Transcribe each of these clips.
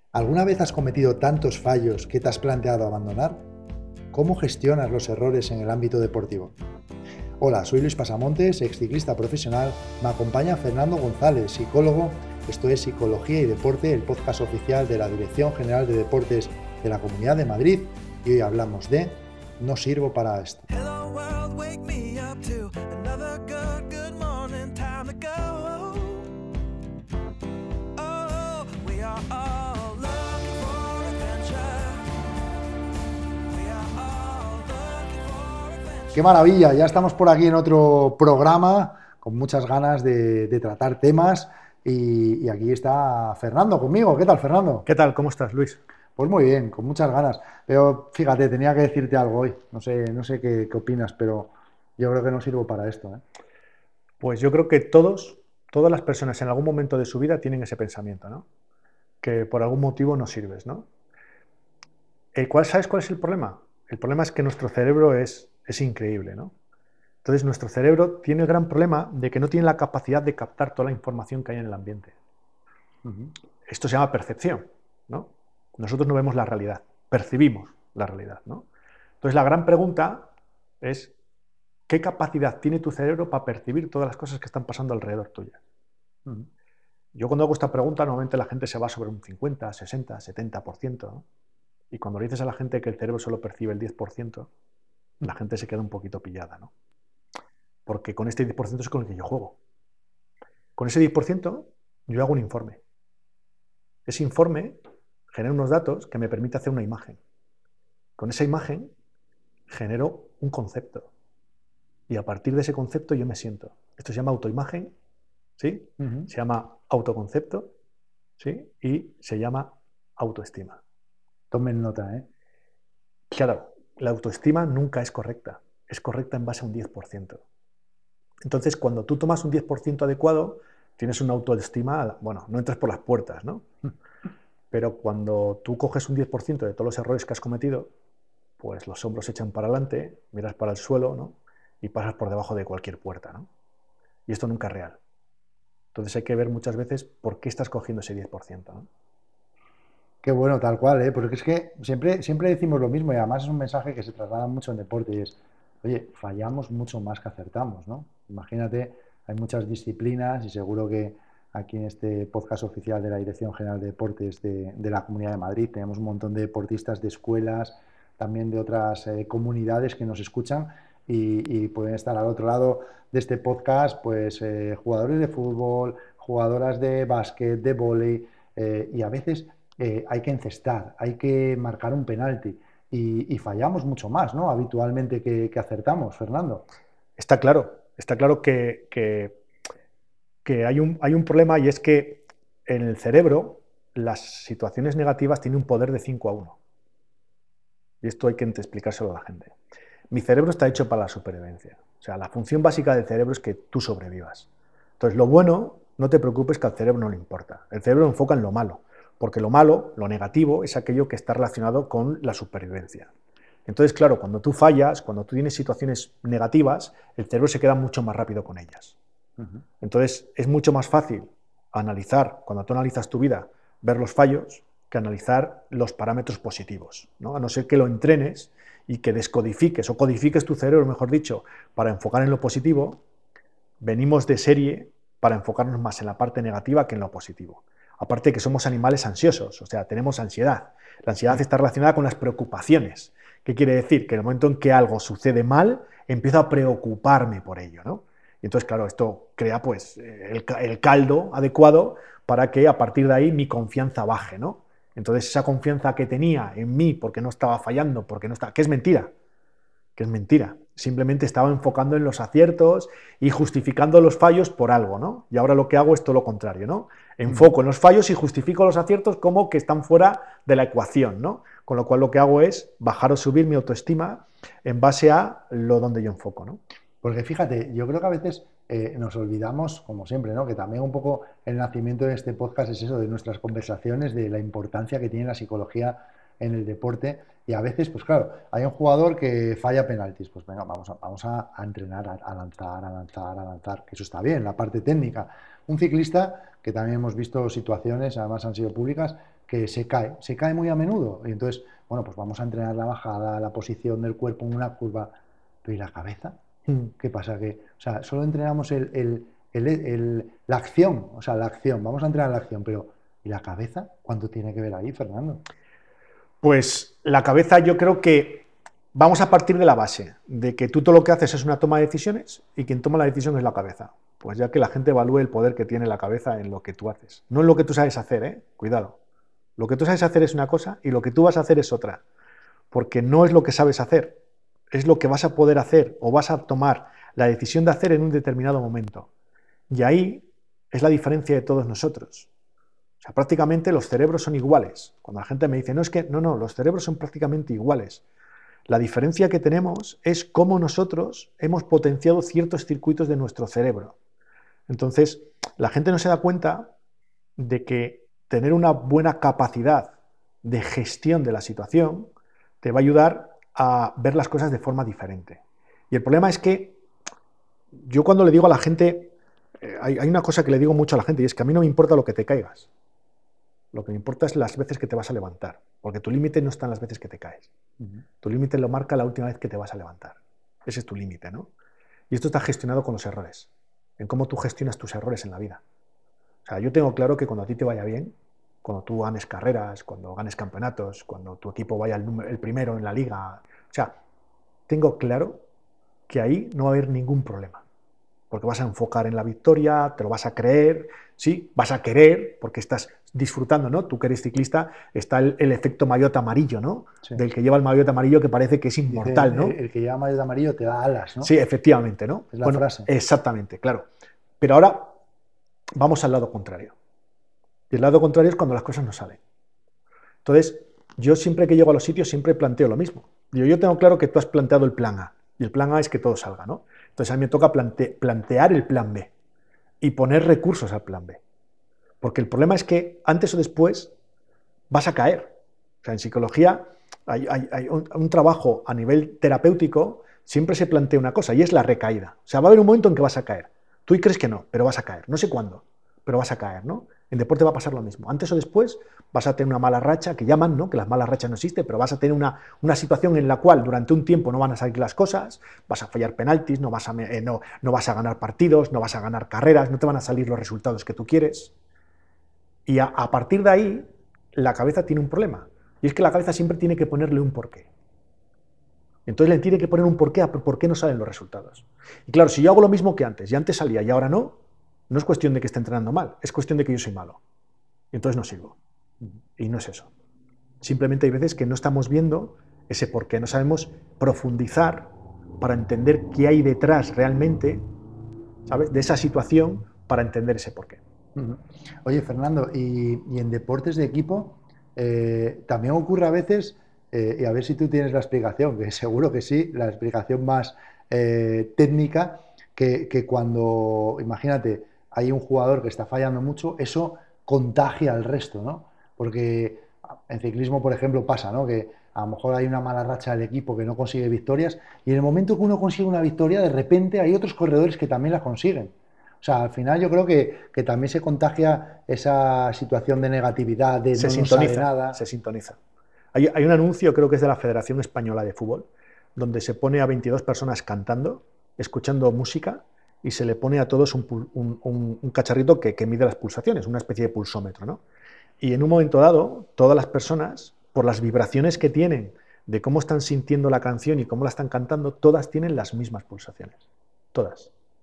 ¿Alguna vez has cometido tantos fallos que te has planteado abandonar? ¿Cómo gestionas los errores en el ámbito deportivo? Hola, soy Luis Pasamontes, exciclista profesional. Me acompaña Fernando González, psicólogo. Esto es Psicología y Deporte, el podcast oficial de la Dirección General de Deportes de la Comunidad de Madrid. Y hoy hablamos de No sirvo para esto. ¡Qué maravilla! Ya estamos por aquí en otro programa con muchas ganas de tratar temas y aquí está Fernando conmigo. ¿Qué tal, Fernando? ¿Qué tal? ¿Cómo estás, Luis? Pues muy bien, con muchas ganas. Pero fíjate, tenía que decirte algo hoy. No sé qué opinas, pero yo creo que no sirvo para esto, ¿eh? Pues yo creo que todas las personas en algún momento de su vida tienen ese pensamiento, ¿no? Que por algún motivo no sirves, ¿no? ¿Sabes cuál es el problema? El problema es que nuestro cerebro es increíble, ¿no? Entonces nuestro cerebro tiene el gran problema de que no tiene la capacidad de captar toda la información que hay en el ambiente. Esto se llama percepción, ¿no? Nosotros no vemos la realidad, percibimos la realidad, ¿no? Entonces la gran pregunta es: ¿qué capacidad tiene tu cerebro para percibir todas las cosas que están pasando alrededor tuya? Yo cuando hago esta pregunta, normalmente la gente se va sobre un 50, 60, 70%, ¿no? Y cuando le dices a la gente que el cerebro solo percibe el 10%, la gente se queda un poquito pillada, ¿no? Porque con este 10% es con el que yo juego. Con ese 10% yo hago un informe. Ese informe genera unos datos que me permite hacer una imagen. Con esa imagen genero un concepto. Y a partir de ese concepto yo me siento. Esto se llama autoimagen, ¿sí? Se llama autoconcepto, ¿sí? Y se llama autoestima. Tomen nota, ¿eh? Claro, la autoestima nunca es correcta en base a un 10%. Entonces, cuando tú tomas un 10% adecuado, tienes una autoestima, bueno, no entras por las puertas, ¿no? Pero cuando tú coges un 10% de todos los errores que has cometido, pues los hombros se echan para adelante, miras para el suelo, ¿no? Y pasas por debajo de cualquier puerta, ¿no? Y esto nunca es real. Entonces hay que ver muchas veces por qué estás cogiendo ese 10%, ¿no? Qué bueno, tal cual, ¿eh? Porque es que siempre decimos lo mismo y además es un mensaje que se traslada mucho en deporte y es, oye, fallamos mucho más que acertamos, ¿no? Imagínate, hay muchas disciplinas y seguro que aquí en este podcast oficial de la Dirección General de Deportes de la Comunidad de Madrid tenemos un montón de deportistas de escuelas, también de otras comunidades que nos escuchan y pueden estar al otro lado de este podcast, pues jugadores de fútbol, jugadoras de básquet, de vóley y a veces hay que encestar, hay que marcar un penalti y fallamos mucho más, ¿no? Habitualmente que acertamos, Fernando. Está claro que hay un problema, y es que en el cerebro las situaciones negativas tienen un poder de 5-1. Y esto hay que explicárselo a la gente. Mi cerebro está hecho para la supervivencia. O sea, la función básica del cerebro es que tú sobrevivas. Entonces, lo bueno, no te preocupes, que al cerebro no le importa. El cerebro lo enfoca en lo malo, porque lo malo, lo negativo, es aquello que está relacionado con la supervivencia. Entonces, claro, cuando tú fallas, cuando tú tienes situaciones negativas, el cerebro se queda mucho más rápido con ellas. Entonces, es mucho más fácil analizar, cuando tú analizas tu vida, ver los fallos, que analizar los parámetros positivos, ¿no? A no ser que lo entrenes y que descodifiques o codifiques tu cerebro, mejor dicho, para enfocar en lo positivo. Venimos de serie para enfocarnos más en la parte negativa que en lo positivo. Aparte que somos animales ansiosos, o sea, tenemos ansiedad. La ansiedad está relacionada con las preocupaciones. ¿Qué quiere decir? Que en el momento en que algo sucede mal, empiezo a preocuparme por ello, ¿no? Y entonces, claro, esto crea pues el caldo adecuado para que a partir de ahí mi confianza baje, ¿no? Entonces esa confianza que tenía en mí porque no estaba fallando, que es mentira, simplemente estaba enfocando en los aciertos y justificando los fallos por algo, ¿no? Y ahora lo que hago es todo lo contrario, ¿no? Enfoco en los fallos y justifico los aciertos como que están fuera de la ecuación, ¿no? Con lo cual lo que hago es bajar o subir mi autoestima en base a lo donde yo enfoco, ¿no? Porque fíjate, yo creo que a veces nos olvidamos, como siempre, ¿no? Que también un poco el nacimiento de este podcast es eso, de nuestras conversaciones, de la importancia que tiene la psicología en el deporte. Y a veces, pues claro, hay un jugador que falla penaltis. Pues venga, vamos a entrenar, a lanzar, a lanzar, a lanzar, que eso está bien, la parte técnica. Un ciclista, que también hemos visto situaciones, además han sido públicas, que se cae muy a menudo. Y entonces, bueno, pues vamos a entrenar la bajada, la posición del cuerpo en una curva. Pero ¿y la cabeza? ¿Qué pasa? Que, o sea, solo entrenamos la acción, o sea, la acción, vamos a entrenar la acción, pero ¿y la cabeza? ¿Cuánto tiene que ver ahí, Fernando? Pues la cabeza, yo creo que vamos a partir de la base, de que tú todo lo que haces es una toma de decisiones y quien toma la decisión es la cabeza. Pues ya que la gente evalúe el poder que tiene la cabeza en lo que tú haces. No en lo que tú sabes hacer, cuidado. Lo que tú sabes hacer es una cosa y lo que tú vas a hacer es otra. Porque no es lo que sabes hacer, es lo que vas a poder hacer o vas a tomar la decisión de hacer en un determinado momento. Y ahí es la diferencia de todos nosotros. O sea, prácticamente los cerebros son iguales. Cuando la gente me dice, no, los cerebros son prácticamente iguales. La diferencia que tenemos es cómo nosotros hemos potenciado ciertos circuitos de nuestro cerebro. Entonces, la gente no se da cuenta de que tener una buena capacidad de gestión de la situación te va a ayudar a ver las cosas de forma diferente. Y el problema es que yo cuando le digo a la gente, hay una cosa que le digo mucho a la gente y es que a mí no me importa lo que te caigas. Lo que me importa es las veces que te vas a levantar, porque tu límite no está en las veces que te caes. Tu límite lo marca la última vez que te vas a levantar. Ese es tu límite, ¿no? Y esto está gestionado con los errores, en cómo tú gestionas tus errores en la vida. O sea, yo tengo claro que cuando a ti te vaya bien, cuando tú ganes carreras, cuando ganes campeonatos, cuando tu equipo vaya el primero en la liga, o sea, tengo claro que ahí no va a haber ningún problema. Porque vas a enfocar en la victoria, te lo vas a creer, sí, vas a querer, porque estás disfrutando, ¿no? Tú que eres ciclista, está el efecto maillot amarillo, ¿no? Sí. Del que lleva el maillot amarillo que parece que es inmortal, ¿no? El que lleva maillot amarillo te da alas, ¿no? Sí, efectivamente, ¿no? Es la frase. Exactamente, claro. Pero ahora vamos al lado contrario. Y el lado contrario es cuando las cosas no salen. Entonces, yo siempre que llego a los sitios siempre planteo lo mismo. Digo, yo tengo claro que tú has planteado el plan A, y el plan A es que todo salga, ¿no? Entonces a mí me toca plantear el plan B y poner recursos al plan B. Porque el problema es que antes o después vas a caer. O sea, en psicología hay un trabajo a nivel terapéutico, siempre se plantea una cosa y es la recaída. O sea, va a haber un momento en que vas a caer. Tú crees que no, pero vas a caer. No sé cuándo, pero vas a caer, ¿no? En deporte va a pasar lo mismo. Antes o después vas a tener una mala racha, que llaman, ¿no? Que las malas rachas no existen, pero vas a tener una situación en la cual durante un tiempo no van a salir las cosas, vas a fallar penaltis, no vas a ganar partidos, no vas a ganar carreras, no te van a salir los resultados que tú quieres. Y a partir de ahí, la cabeza tiene un problema. Y es que la cabeza siempre tiene que ponerle un porqué. Entonces le tiene que poner un porqué a por qué no salen los resultados. Y claro, si yo hago lo mismo que antes, y antes salía y ahora no es cuestión de que esté entrenando mal, es cuestión de que yo soy malo. Y entonces no sirvo. Y no es eso. Simplemente hay veces que no estamos viendo ese porqué, no sabemos profundizar para entender qué hay detrás realmente, ¿sabes?, de esa situación para entender ese porqué. Oye, Fernando, y en deportes de equipo también ocurre a veces, y a ver si tú tienes la explicación, que seguro que sí, la explicación más técnica, que cuando, imagínate, hay un jugador que está fallando mucho, eso contagia al resto, ¿no? Porque en ciclismo, por ejemplo, pasa, ¿no? Que a lo mejor hay una mala racha del equipo que no consigue victorias y en el momento que uno consigue una victoria, de repente hay otros corredores que también la consiguen. O sea, al final yo creo que también se contagia esa situación de negatividad, de no sale nada. Se sintoniza. Hay un anuncio, creo que es de la Federación Española de Fútbol, donde se pone a 22 personas cantando, escuchando música, y se le pone a todos un cacharrito que mide las pulsaciones, una especie de pulsómetro, ¿no? Y en un momento dado, todas las personas, por las vibraciones que tienen, de cómo están sintiendo la canción y cómo la están cantando, todas tienen las mismas pulsaciones. Todas.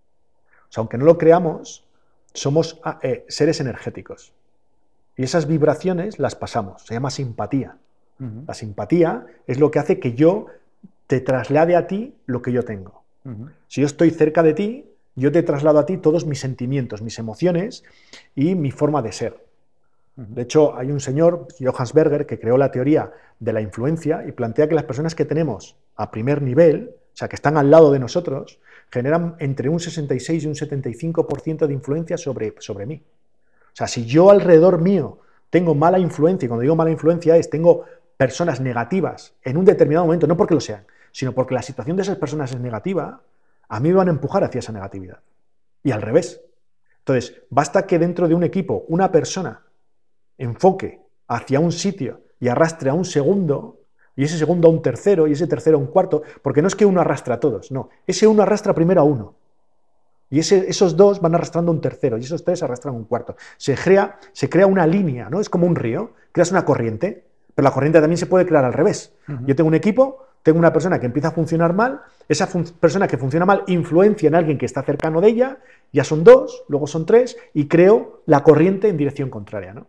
O sea, aunque no lo creamos, somos seres energéticos. Y esas vibraciones las pasamos. Se llama simpatía. La simpatía es lo que hace que yo te traslade a ti lo que yo tengo. Si yo estoy cerca de ti, yo te traslado a ti todos mis sentimientos, mis emociones y mi forma de ser. De hecho, hay un señor, Johannes Berger, que creó la teoría de la influencia y plantea que las personas que tenemos a primer nivel, o sea, que están al lado de nosotros, generan entre un 66 y un 75% de influencia sobre mí. O sea, si yo alrededor mío tengo mala influencia, y cuando digo mala influencia es tengo personas negativas en un determinado momento, no porque lo sean, sino porque la situación de esas personas es negativa, a mí me van a empujar hacia esa negatividad. Y al revés. Entonces, basta que dentro de un equipo una persona enfoque hacia un sitio y arrastre a un segundo, y ese segundo a un tercero, y ese tercero a un cuarto, porque no es que uno arrastra a todos, no, ese uno arrastra primero a uno. Y esos dos van arrastrando un tercero, y esos tres arrastran un cuarto. Se crea una línea, ¿no? Es como un río, creas una corriente, pero la corriente también se puede crear al revés. Yo tengo un equipo, tengo una persona que empieza a funcionar mal, esa persona que funciona mal influencia en alguien que está cercano de ella, ya son dos, luego son tres, y creo la corriente en dirección contraria, ¿no?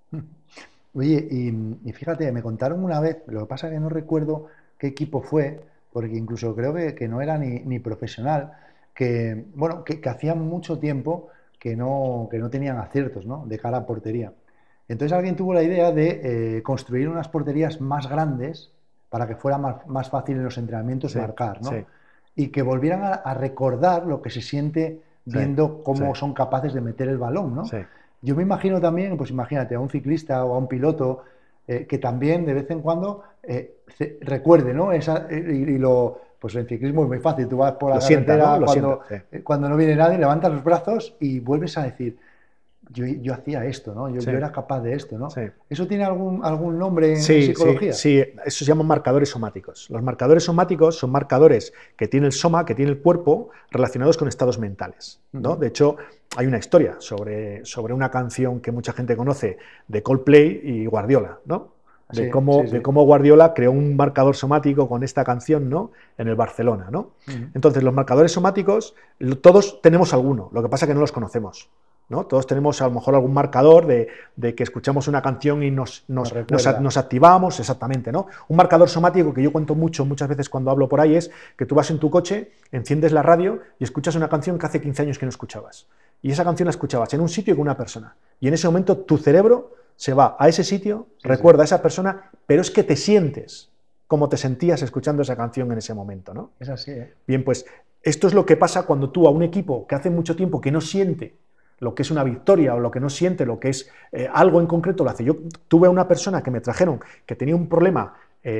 Oye, y fíjate, me contaron una vez, lo que pasa es que no recuerdo qué equipo fue, porque incluso creo que no era ni profesional, que, bueno, que hacían mucho tiempo que no tenían aciertos, ¿no? De cara a portería. Entonces alguien tuvo la idea de construir unas porterías más grandes para que fuera más fácil en los entrenamientos Sí, marcar, ¿no? sí, Y que volvieran a recordar lo que se siente sí, viendo cómo sí, son capaces de meter el balón, ¿no? sí. Yo me imagino también, pues imagínate, a un ciclista o a un piloto que también de vez en cuando recuerde, ¿no? Pues en ciclismo es muy fácil, tú vas por la Lo sienta, ¿no? carretera Lo sienta, cuando, sí. cuando no viene nadie, levantas los brazos y vuelves a decir, yo hacía esto, ¿no? Sí, Yo era capaz de esto, ¿no? sí. ¿Eso tiene algún nombre en Sí, sí, psicología? sí, eso se llaman marcadores somáticos. Los marcadores somáticos son marcadores que tiene el soma, que tiene el cuerpo, relacionados con estados mentales, ¿no? De hecho, hay una historia sobre una canción que mucha gente conoce de Coldplay y Guardiola, ¿no? Sí, De sí. cómo Guardiola creó un marcador somático con esta canción, ¿no? En el Barcelona, ¿no? Entonces, los marcadores somáticos, todos tenemos alguno, lo que pasa es que no los conocemos, ¿no? Todos tenemos a lo mejor algún marcador de que escuchamos una canción y nos activamos, exactamente, ¿no? Un marcador somático que yo cuento muchas veces cuando hablo por ahí es que tú vas en tu coche, enciendes la radio y escuchas una canción que hace 15 años que no escuchabas. Y esa canción la escuchabas en un sitio y con una persona. Y en ese momento tu cerebro se va a ese sitio, recuerda a esa persona, pero es que te sientes como te sentías escuchando esa canción en ese momento, ¿no? Es así, ¿eh? Bien, pues esto es lo que pasa cuando tú a un equipo que hace mucho tiempo que no siente lo que es una victoria o lo que no siente, lo que es algo en concreto, lo hace. Yo tuve a una persona que me trajeron que tenía un problema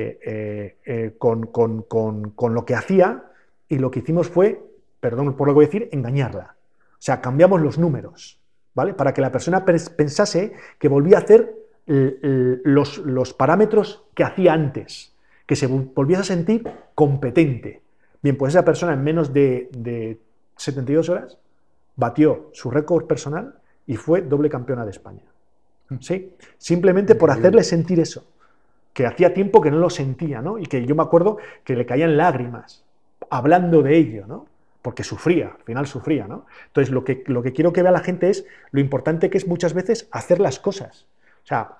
con lo que hacía y lo que hicimos fue, perdón por lo que voy a decir, engañarla. O sea, cambiamos los números, ¿vale? Para que la persona pensase que volvía a hacer los parámetros que hacía antes, que se volviese a sentir competente. Bien, pues esa persona en menos de 72 horas batió su récord personal y fue doble campeona de España. ¿Sí? Simplemente por hacerle sentir eso, que hacía tiempo que no lo sentía, ¿no? Y que yo me acuerdo que le caían lágrimas hablando de ello, ¿no? Porque sufría, al final sufría, ¿no? Entonces, lo que quiero que vea la gente es lo importante que es muchas veces hacer las cosas. O sea,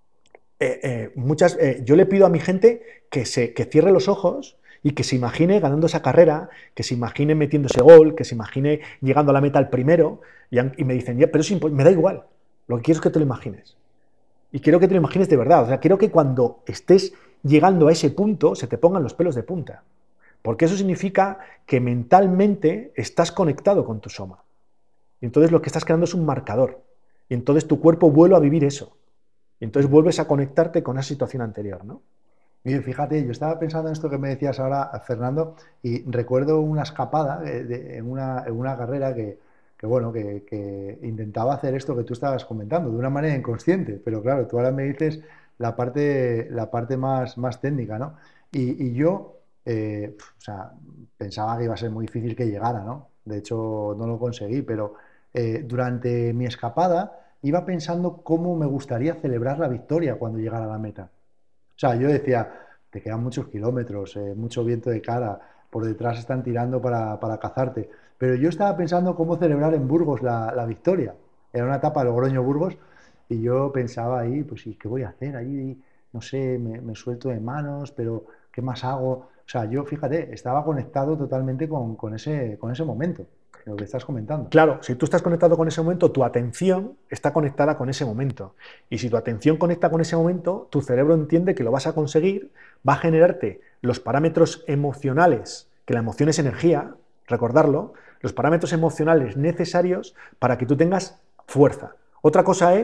yo le pido a mi gente que cierre los ojos y que se imagine ganando esa carrera, que se imagine metiendo ese gol, que se imagine llegando a la meta al primero, y me dicen, ya, pero me da igual, lo que quiero es que te lo imagines. Y quiero que te lo imagines de verdad, o sea, quiero que cuando estés llegando a ese punto se te pongan los pelos de punta, porque eso significa que mentalmente estás conectado con tu soma. Y entonces lo que estás creando es un marcador, y entonces tu cuerpo vuelve a vivir eso, y entonces vuelves a conectarte con esa situación anterior, ¿no? Mire, fíjate, yo estaba pensando en esto que me decías ahora, Fernando, y recuerdo una escapada en una carrera que intentaba hacer esto que tú estabas comentando, de una manera inconsciente, pero claro, tú ahora me dices la parte más técnica, ¿no? Y yo, o sea, pensaba que iba a ser muy difícil que llegara, ¿no? De hecho, no lo conseguí, pero durante mi escapada iba pensando cómo me gustaría celebrar la victoria cuando llegara a la meta. O sea, yo decía, te quedan muchos kilómetros, mucho viento de cara, por detrás están tirando para cazarte. Pero yo estaba pensando cómo celebrar en Burgos la victoria. Era una etapa de Logroño-Burgos y yo pensaba ahí, pues, ¿y qué voy a hacer? Ahí, no sé, me suelto de manos, pero ¿qué más hago? O sea, yo, fíjate, estaba conectado totalmente con ese momento, lo que estás comentando. Claro, si tú estás conectado con ese momento, tu atención está conectada con ese momento. Y si tu atención conecta con ese momento, tu cerebro entiende que lo vas a conseguir, va a generarte los parámetros emocionales, que la emoción es energía, recordarlo, los parámetros emocionales necesarios para que tú tengas fuerza. Otra cosa es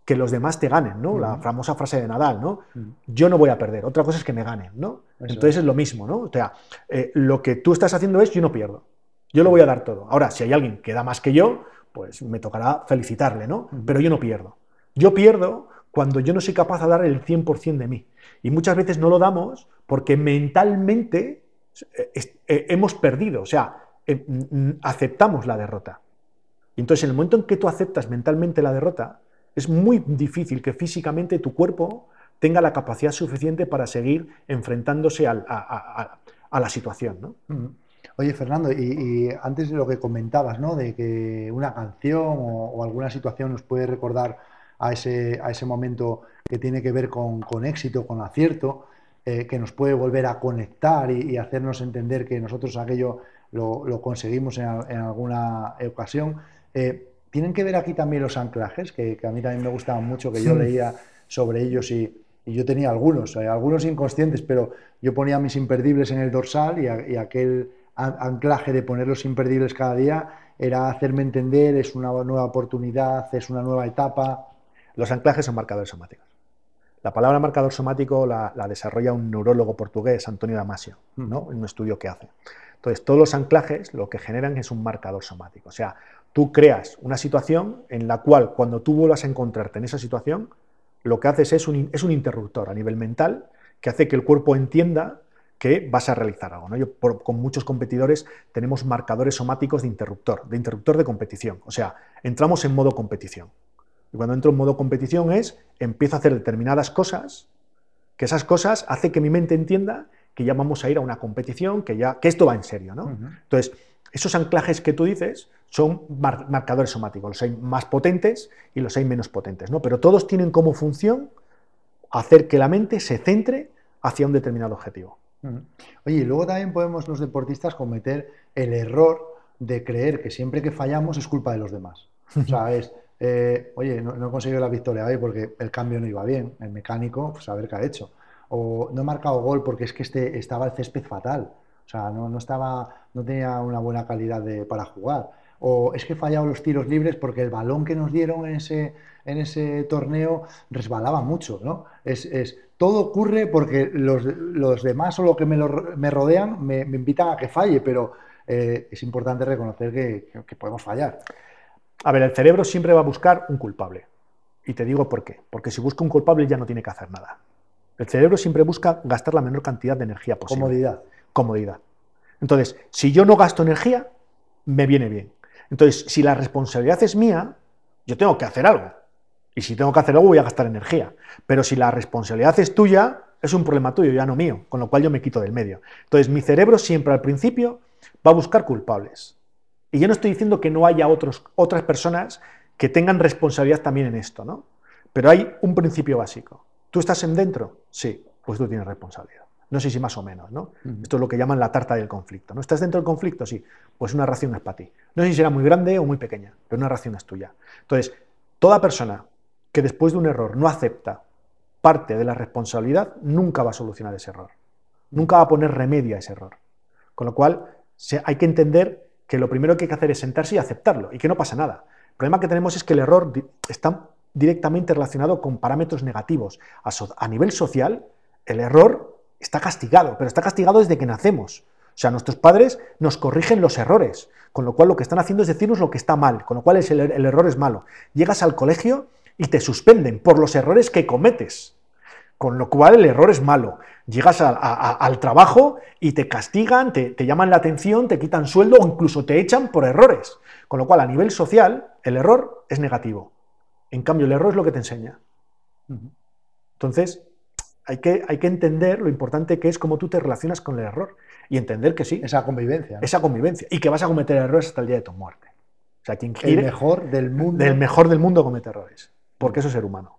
que los demás te ganen, ¿no? La famosa frase de Nadal, ¿no? Yo no voy a perder, otra cosa es que me ganen, ¿no? Entonces es lo mismo, ¿no? O sea, lo que tú estás haciendo es yo no pierdo, yo lo voy a dar todo. Ahora, si hay alguien que da más que yo, pues me tocará felicitarle, ¿no? Pero yo no pierdo. Yo pierdo cuando yo no soy capaz de dar el 100% de mí. Y muchas veces no lo damos porque mentalmente hemos perdido, o sea, aceptamos la derrota. Y entonces, en el momento en que tú aceptas mentalmente la derrota, es muy difícil que físicamente tu cuerpo tenga la capacidad suficiente para seguir enfrentándose a la situación, ¿no? Oye, Fernando, y antes de lo que comentabas, ¿no? De que una canción o alguna situación nos puede recordar a ese momento que tiene que ver con éxito, con acierto, que nos puede volver a conectar y hacernos entender que nosotros aquello lo conseguimos en alguna ocasión. Tienen que ver aquí también los anclajes, que a mí también me gustaban mucho, que yo leía sobre ellos y yo tenía algunos inconscientes, pero yo ponía mis imperdibles en el dorsal y aquel anclaje de poner los imperdibles cada día era hacerme entender, es una nueva oportunidad, es una nueva etapa. Los anclajes son marcadores somáticos. La palabra marcador somático la desarrolla un neurólogo portugués, Antonio Damasio, ¿no? En un estudio que hace. Entonces, todos los anclajes lo que generan es un marcador somático. O sea, tú creas una situación en la cual, cuando tú vuelvas a encontrarte en esa situación, lo que haces es un interruptor a nivel mental que hace que el cuerpo entienda que vas a realizar algo, ¿no? Con muchos competidores tenemos marcadores somáticos de interruptor de competición. O sea, entramos en modo competición. Y cuando entro en modo competición empiezo a hacer determinadas cosas, que esas cosas hacen que mi mente entienda que ya vamos a ir a una competición, que esto va en serio, ¿no? Entonces, esos anclajes que tú dices son marcadores somáticos. Los hay más potentes y los hay menos potentes, ¿no? Pero todos tienen como función hacer que la mente se centre hacia un determinado objetivo. Oye, y luego también podemos los deportistas cometer el error de creer que siempre que fallamos es culpa de los demás. O sea, oye, no he conseguido la victoria hoy porque el cambio no iba bien, el mecánico, pues a ver qué ha hecho. O no he marcado gol porque es que estaba el césped fatal. O sea, no tenía una buena calidad para jugar. O es que he fallado los tiros libres porque el balón que nos dieron en ese torneo resbalaba mucho, ¿no? Todo ocurre porque los demás o lo que me rodean me invitan a que falle, pero es importante reconocer que podemos fallar. A ver, el cerebro siempre va a buscar un culpable. Y te digo por qué. Porque si busca un culpable ya no tiene que hacer nada. El cerebro siempre busca gastar la menor cantidad de energía posible. Comodidad. Entonces, si yo no gasto energía, me viene bien. Entonces, si la responsabilidad es mía, yo tengo que hacer algo. Y si tengo que hacer algo, voy a gastar energía. Pero si la responsabilidad es tuya, es un problema tuyo, ya no mío. Con lo cual yo me quito del medio. Entonces, mi cerebro siempre al principio va a buscar culpables. Y yo no estoy diciendo que no haya otras personas que tengan responsabilidad también en esto, ¿no? Pero hay un principio básico. ¿Tú estás en dentro? Sí, pues tú tienes responsabilidad. No sé si más o menos, ¿no? Esto es lo que llaman la tarta del conflicto, ¿no? ¿Estás dentro del conflicto? Sí. Pues una ración es para ti. No sé si será muy grande o muy pequeña, pero una ración es tuya. Entonces, toda persona que después de un error no acepta parte de la responsabilidad, nunca va a solucionar ese error. Nunca va a poner remedio a ese error. Con lo cual, hay que entender que lo primero que hay que hacer es sentarse y aceptarlo, y que no pasa nada. El problema que tenemos es que el error está directamente relacionado con parámetros negativos. A nivel social, el error está castigado, pero está castigado desde que nacemos. O sea, nuestros padres nos corrigen los errores, con lo cual lo que están haciendo es decirnos lo que está mal, con lo cual el error es malo. Llegas al colegio y te suspenden por los errores que cometes, con lo cual el error es malo. Llegas al trabajo y te castigan, te llaman la atención, te quitan sueldo o incluso te echan por errores. Con lo cual, a nivel social, el error es negativo. En cambio, el error es lo que te enseña. Entonces, hay que entender lo importante que es cómo tú te relacionas con el error y entender que sí. Esa convivencia, ¿no? Esa convivencia. Y que vas a cometer errores hasta el día de tu muerte. O sea, quien quiere, el mejor del mundo. El mejor del mundo comete errores. Porque eso es ser humano.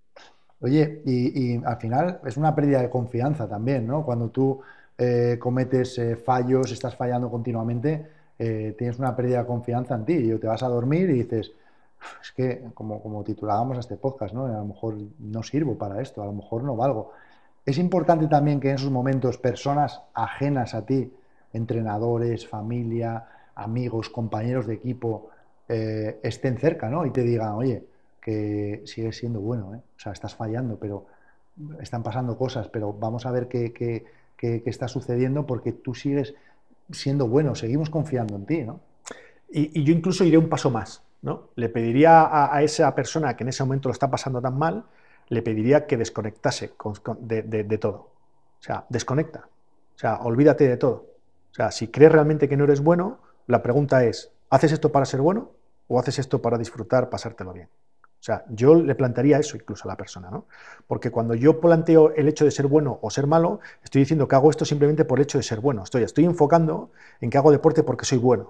Oye, y al final es una pérdida de confianza también, ¿no? Cuando tú cometes fallos, estás fallando continuamente, tienes una pérdida de confianza en ti y te vas a dormir y dices, es que, como titulábamos a este podcast, ¿no? A lo mejor no sirvo para esto, a lo mejor no valgo. Es importante también que en esos momentos personas ajenas a ti, entrenadores, familia, amigos, compañeros de equipo, estén cerca, ¿no? Y te digan, oye, que sigues siendo bueno, ¿eh? O sea, estás fallando, pero están pasando cosas, pero vamos a ver qué está sucediendo porque tú sigues siendo bueno, seguimos confiando en ti, ¿no? Y yo incluso iré un paso más, ¿no? Le pediría a esa persona que en ese momento lo está pasando tan mal, le pediría que desconectase de todo. O sea, desconecta. O sea, olvídate de todo. O sea, si crees realmente que no eres bueno, la pregunta es, ¿haces esto para ser bueno o haces esto para disfrutar, pasártelo bien? O sea, yo le plantearía eso incluso a la persona, ¿no? Porque cuando yo planteo el hecho de ser bueno o ser malo, estoy diciendo que hago esto simplemente por el hecho de ser bueno. Estoy enfocando en que hago deporte porque soy bueno.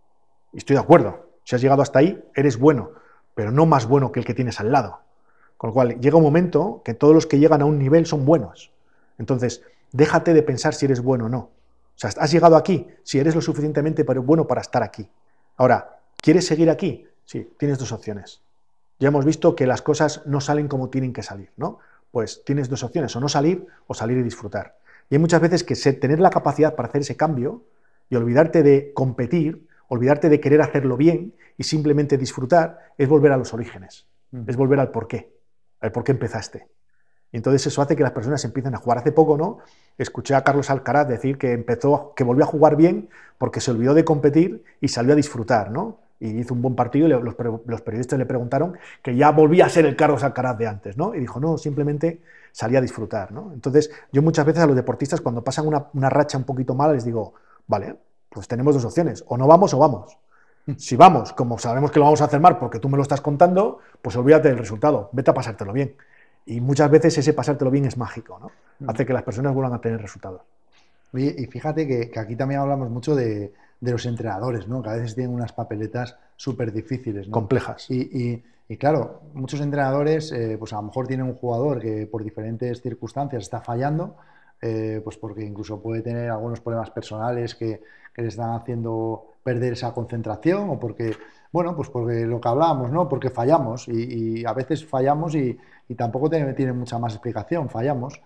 Y estoy de acuerdo. Si has llegado hasta ahí, eres bueno, pero no más bueno que el que tienes al lado. Con lo cual, llega un momento que todos los que llegan a un nivel son buenos. Entonces, déjate de pensar si eres bueno o no. O sea, has llegado aquí, si eres lo suficientemente bueno para estar aquí. Ahora, ¿quieres seguir aquí? Sí, tienes dos opciones. Ya hemos visto que las cosas no salen como tienen que salir, ¿no? Pues tienes dos opciones, o salir y disfrutar. Y hay muchas veces que tener la capacidad para hacer ese cambio y olvidarte de competir, olvidarte de querer hacerlo bien y simplemente disfrutar, es volver a los orígenes, es volver al por qué empezaste. Y entonces eso hace que las personas empiecen a jugar. Hace poco, ¿no? Escuché a Carlos Alcaraz decir que volvió a jugar bien porque se olvidó de competir y salió a disfrutar, ¿no? Y hizo un buen partido y los periodistas le preguntaron que ya volvía a ser el Carlos Alcaraz de antes, ¿no? Y dijo, no, simplemente salía a disfrutar, ¿no? Entonces, yo muchas veces a los deportistas, cuando pasan una racha un poquito mala, les digo, vale, pues tenemos dos opciones, o no vamos o vamos. Si vamos, como sabemos que lo vamos a hacer mal porque tú me lo estás contando, pues olvídate del resultado, vete a pasártelo bien. Y muchas veces ese pasártelo bien es mágico, ¿no? Hace que las personas vuelvan a tener resultados. Oye, y fíjate que aquí también hablamos mucho de los entrenadores, ¿no? Que a veces tienen unas papeletas súper difíciles, ¿no? Complejas. Y claro, muchos entrenadores, pues a lo mejor tienen un jugador que por diferentes circunstancias está fallando, pues porque incluso puede tener algunos problemas personales que le están haciendo perder esa concentración o porque, bueno, pues porque lo que hablábamos, ¿no? Porque fallamos y a veces fallamos y tampoco tiene mucha más explicación, fallamos.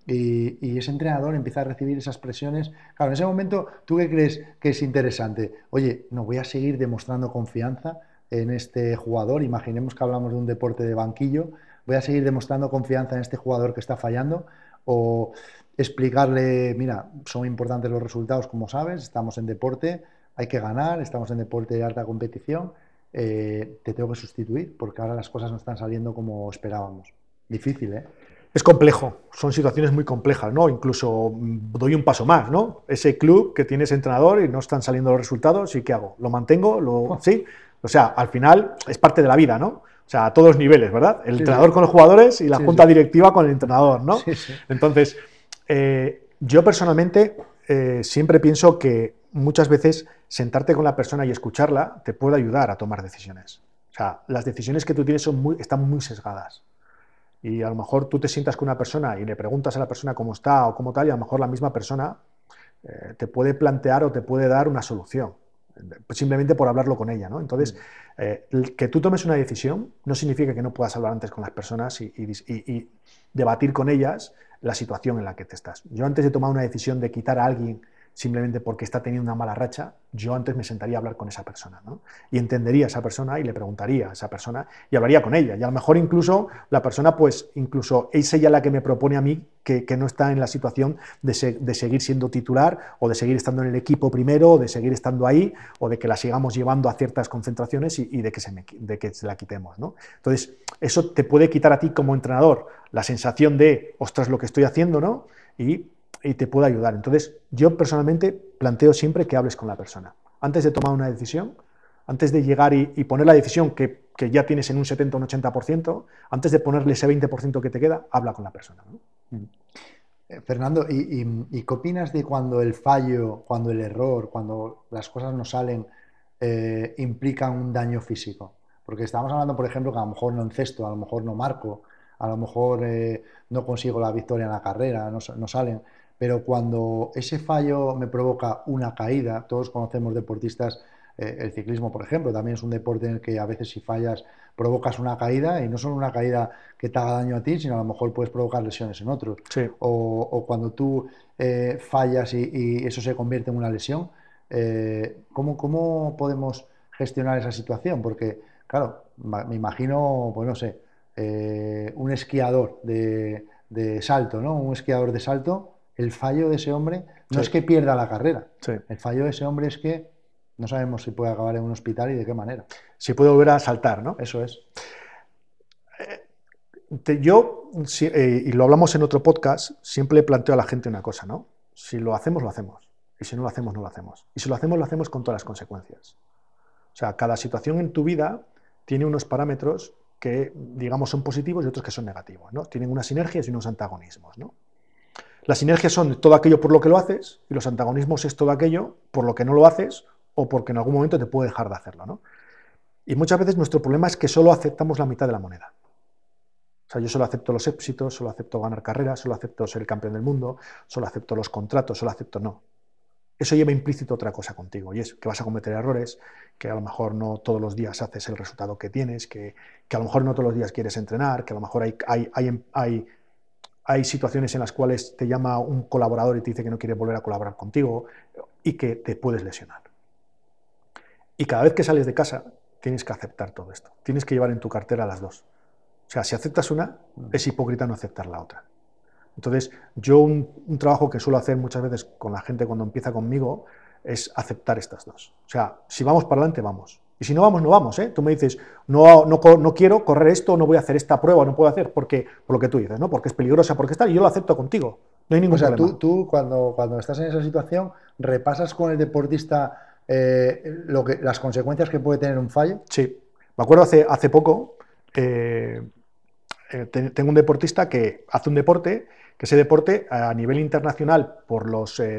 Y ese entrenador empieza a recibir esas presiones. Claro, en ese momento, ¿tú qué crees que es interesante? Oye, no voy a seguir demostrando confianza en este jugador. Imaginemos que hablamos de un deporte de banquillo. Voy a seguir demostrando confianza en este jugador que está fallando. O explicarle, mira, son importantes los resultados, como sabes, estamos en deporte, hay que ganar, estamos en deporte de alta competición. Te tengo que sustituir porque ahora las cosas no están saliendo como esperábamos. Difícil, ¿eh? Es complejo, son situaciones muy complejas, ¿no? Incluso doy un paso más, ¿no? Ese club que tiene ese entrenador y no están saliendo los resultados, ¿y qué hago? ¿Lo mantengo? ¿Sí? O sea, al final es parte de la vida, ¿no? O sea, a todos los niveles, ¿verdad? El entrenador con los jugadores y la junta directiva con el entrenador, ¿no? Entonces, yo personalmente siempre pienso que muchas veces sentarte con la persona y escucharla te puede ayudar a tomar decisiones. O sea, las decisiones que tú tienes están muy sesgadas. Y a lo mejor tú te sientas con una persona y le preguntas a la persona cómo está o cómo tal, y a lo mejor la misma persona te puede plantear o te puede dar una solución, simplemente por hablarlo con ella, ¿no? Entonces, que tú tomes una decisión no significa que no puedas hablar antes con las personas y debatir con ellas la situación en la que te estás. Yo antes de tomar una decisión de quitar a alguien simplemente porque está teniendo una mala racha, yo antes me sentaría a hablar con esa persona, ¿no? Y entendería a esa persona y le preguntaría a esa persona y hablaría con ella. Y a lo mejor incluso la persona, pues incluso es ella la que me propone a mí que no está en la situación de seguir siendo titular o de seguir estando en el equipo primero o de seguir estando ahí o de que la sigamos llevando a ciertas concentraciones y de que se la quitemos, ¿no? Entonces, eso te puede quitar a ti como entrenador la sensación de, ostras, lo que estoy haciendo, ¿no? Y te puede ayudar. Entonces, yo personalmente planteo siempre que hables con la persona. Antes de tomar una decisión, antes de llegar y poner la decisión que ya tienes en un 70 o un 80%, antes de ponerle ese 20% que te queda, habla con la persona, ¿no? Fernando, ¿y qué opinas de cuando el fallo, cuando el error, cuando las cosas no salen, implican un daño físico? Porque estamos hablando, por ejemplo, que a lo mejor no encesto, a lo mejor no marco, a lo mejor no consigo la victoria en la carrera, no salen. Pero cuando ese fallo me provoca una caída, todos conocemos deportistas, el ciclismo, por ejemplo, también es un deporte en el que a veces si fallas provocas una caída y no solo una caída que te haga daño a ti, sino a lo mejor puedes provocar lesiones en otros. Sí. O cuando tú fallas y eso se convierte en una lesión, ¿cómo podemos gestionar esa situación? Porque, claro, Me imagino, pues no sé, un esquiador de salto, ¿no? Un esquiador de salto, el fallo de ese hombre no Sí, es que pierda la carrera, sí. el fallo de ese hombre es que no sabemos si puede acabar en un hospital y de qué manera. Si puede volver a saltar, ¿no? Eso es. Yo, y lo hablamos en otro podcast, siempre le planteo a la gente una cosa, ¿no? Si lo hacemos, lo hacemos. Y si no lo hacemos, no lo hacemos. Y si lo hacemos con todas las consecuencias. O sea, cada situación en tu vida tiene unos parámetros que, digamos, son positivos y otros que son negativos, ¿no? Tienen unas sinergias y unos antagonismos, ¿no? Las sinergias son todo aquello por lo que lo haces y los antagonismos es todo aquello por lo que no lo haces o porque en algún momento te puede dejar de hacerlo, ¿no? Y muchas veces nuestro problema es que solo aceptamos la mitad de la moneda. O sea, yo solo acepto los éxitos, solo acepto ganar carreras, solo acepto ser el campeón del mundo, solo acepto los contratos, solo acepto no. Eso lleva implícito otra cosa contigo, y es que vas a cometer errores, que a lo mejor no todos los días haces el resultado que tienes, que a lo mejor no todos los días quieres entrenar, que a lo mejor hay situaciones en las cuales te llama un colaborador y te dice que no quiere volver a colaborar contigo y que te puedes lesionar. Y cada vez que sales de casa tienes que aceptar todo esto. Tienes que llevar en tu cartera las dos. O sea, si aceptas una, es hipócrita no aceptar la otra. Entonces, yo un trabajo que suelo hacer muchas veces con la gente cuando empieza conmigo es aceptar estas dos. O sea, si vamos para adelante, vamos. Y si no vamos, no vamos, ¿eh? Tú me dices, no quiero correr esto, no voy a hacer esta prueba, no puedo hacer, porque, por lo que tú dices, ¿no? Porque es peligrosa, porque está, y yo lo acepto contigo. No hay ningún O sea, problema. tú cuando estás en esa situación, repasas con el deportista las consecuencias que puede tener un fallo. Sí. Me acuerdo hace poco, tengo un deportista que hace un deporte, que ese deporte a nivel internacional, por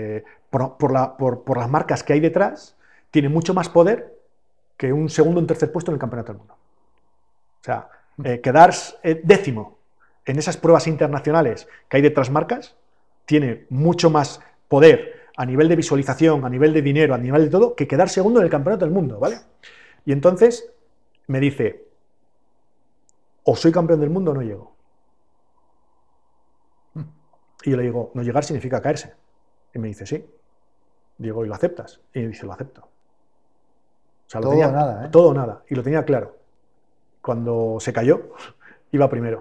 las marcas que hay detrás, tiene mucho más poder que un segundo o un tercer puesto en el Campeonato del Mundo. O sea, quedar décimo en esas pruebas internacionales que hay detrás marcas, tiene mucho más poder a nivel de visualización, a nivel de dinero, a nivel de todo, que quedar segundo en el Campeonato del Mundo, ¿vale? Y entonces me dice, o soy campeón del mundo o no llego. Y yo le digo, no llegar significa caerse. Y me dice, sí. Digo, ¿y lo aceptas? Y me dice, lo acepto. O sea, Todo o nada, ¿eh? todo o nada. Y lo tenía claro. Cuando se cayó, iba primero.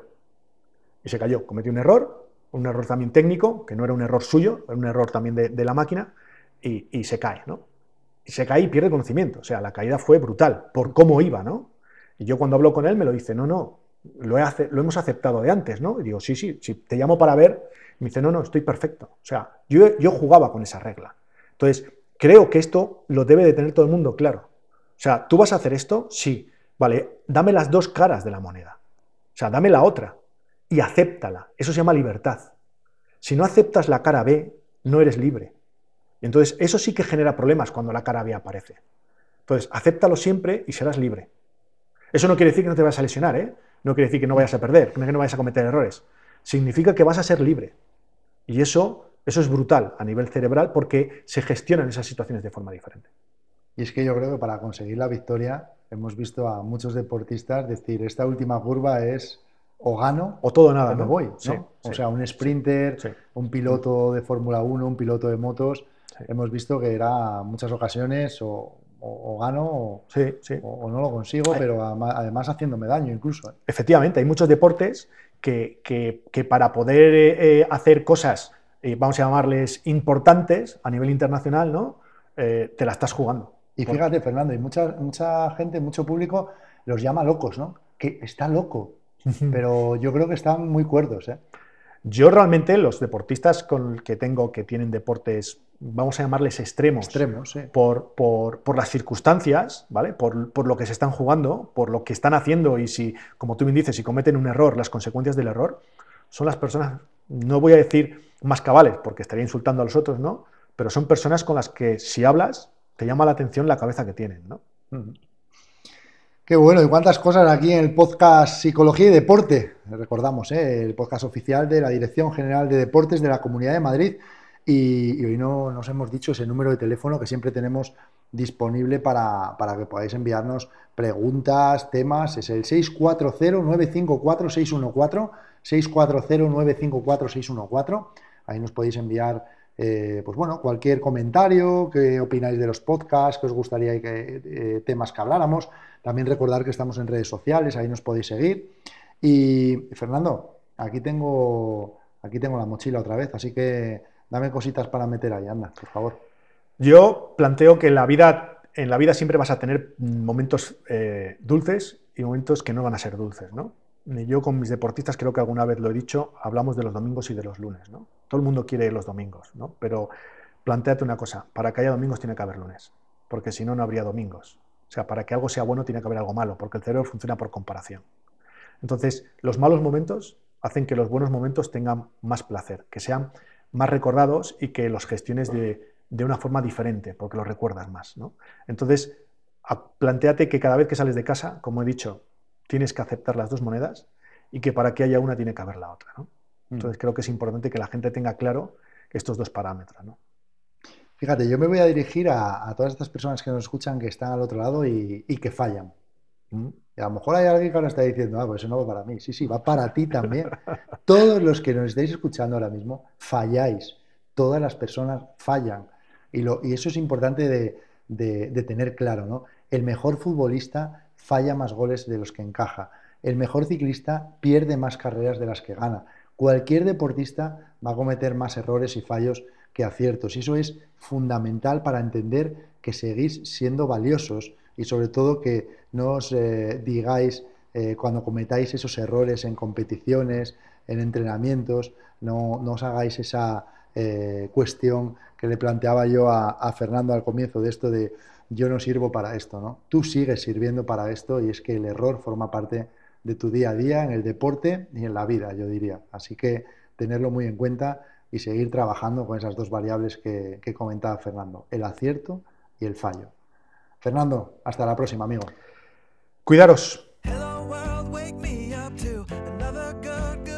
Y se cayó. Cometió un error también técnico, que no era un error suyo, era un error también de la máquina, y se cae, ¿no? Y se cae y pierde conocimiento. O sea, la caída fue brutal, por cómo iba, ¿no? Y yo cuando hablo con él me lo dice, no, lo hemos aceptado de antes, ¿no? Y digo, sí, te llamo para ver. Y me dice, no, estoy perfecto. O sea, yo jugaba con esa regla. Entonces, creo que esto lo debe de tener todo el mundo claro. O sea, ¿tú vas a hacer esto? Sí. Vale, dame las dos caras de la moneda. O sea, dame la otra y acéptala. Eso se llama libertad. Si no aceptas la cara B, no eres libre. Y entonces, eso sí que genera problemas cuando la cara B aparece. Entonces, acéptalo siempre y serás libre. Eso no quiere decir que no te vayas a lesionar, ¿eh? No quiere decir que no vayas a perder, que no vayas a cometer errores. Significa que vas a ser libre. Y eso es brutal a nivel cerebral porque se gestionan esas situaciones de forma diferente. Y es que yo creo que para conseguir la victoria hemos visto a muchos deportistas decir, esta última curva es o gano o todo o nada, o me ¿no? voy, ¿no? Sí, O sea, un sprinter, sí. un piloto de Fórmula 1, un piloto de motos, hemos visto que era muchas ocasiones o gano o no lo consigo, pero además haciéndome daño incluso. Efectivamente, hay muchos deportes que para poder hacer cosas, vamos a llamarles importantes a nivel internacional, ¿no? Te la estás jugando. Y fíjate, Fernando, y mucha gente, mucho público los llama locos, ¿no? Que está loco, pero yo creo que están muy cuerdos, ¿eh? Yo realmente los deportistas con que tengo que tienen deportes, vamos a llamarles extremos, sí. por las circunstancias, ¿vale? Por lo que se están jugando, por lo que están haciendo y si, como tú bien dices, si cometen un error, las consecuencias del error, son las personas, no voy a decir más cabales, porque estaría insultando a los otros, ¿no? Pero son personas con las que si hablas, te llama la atención la cabeza que tienen, ¿no? Qué bueno, y cuántas cosas aquí en el podcast Psicología y Deporte. Recordamos, el podcast oficial de la Dirección General de Deportes de la Comunidad de Madrid. Y hoy no nos hemos dicho ese número de teléfono que siempre tenemos disponible para que podáis enviarnos preguntas, temas. Es el 640-954-614, 640-954-614. Ahí nos podéis enviar pues bueno, cualquier comentario, qué opináis de los podcasts, qué os gustaría temas que habláramos. También recordar que estamos en redes sociales, ahí nos podéis seguir. Y Fernando, aquí tengo la mochila otra vez, así que dame cositas para meter ahí, anda, por favor. Yo planteo que en la vida siempre vas a tener momentos dulces y momentos que no van a ser dulces, ¿no? Yo con mis deportistas, creo que alguna vez lo he dicho, hablamos de los domingos y de los lunes, ¿no? Todo el mundo quiere los domingos, ¿no? Pero plantéate una cosa, para que haya domingos tiene que haber lunes, porque si no, no habría domingos. O sea, para que algo sea bueno tiene que haber algo malo, porque el cerebro funciona por comparación. Entonces, los malos momentos hacen que los buenos momentos tengan más placer, que sean más recordados y que los gestiones de una forma diferente, porque los recuerdas más, ¿no? Entonces, plantéate que cada vez que sales de casa, como he dicho, tienes que aceptar las dos monedas y que para que haya una tiene que haber la otra, ¿no? Entonces, creo que es importante que la gente tenga claro estos dos parámetros, ¿no? Fíjate, yo me voy a dirigir a todas estas personas que nos escuchan, que están al otro lado y que fallan. ¿Mm? Y a lo mejor hay alguien que ahora está diciendo, pues eso no va para mí. Sí, sí, va para ti también. Todos los que nos estáis escuchando ahora mismo falláis. Todas las personas fallan. Y eso es importante de tener claro, ¿no? El mejor futbolista falla más goles de los que encaja. El mejor ciclista pierde más carreras de las que gana. Cualquier deportista va a cometer más errores y fallos que aciertos. Y eso es fundamental para entender que seguís siendo valiosos y sobre todo que no os digáis cuando cometáis esos errores en competiciones, en entrenamientos, no os hagáis esa cuestión que le planteaba yo a Fernando al comienzo de esto de yo no sirvo para esto, ¿no? Tú sigues sirviendo para esto y es que el error forma parte de tu día a día en el deporte y en la vida, yo diría. Así que tenerlo muy en cuenta y seguir trabajando con esas dos variables que comentaba Fernando, el acierto y el fallo. Fernando, hasta la próxima, amigo. Cuidaros. Hello world, wake me up to another good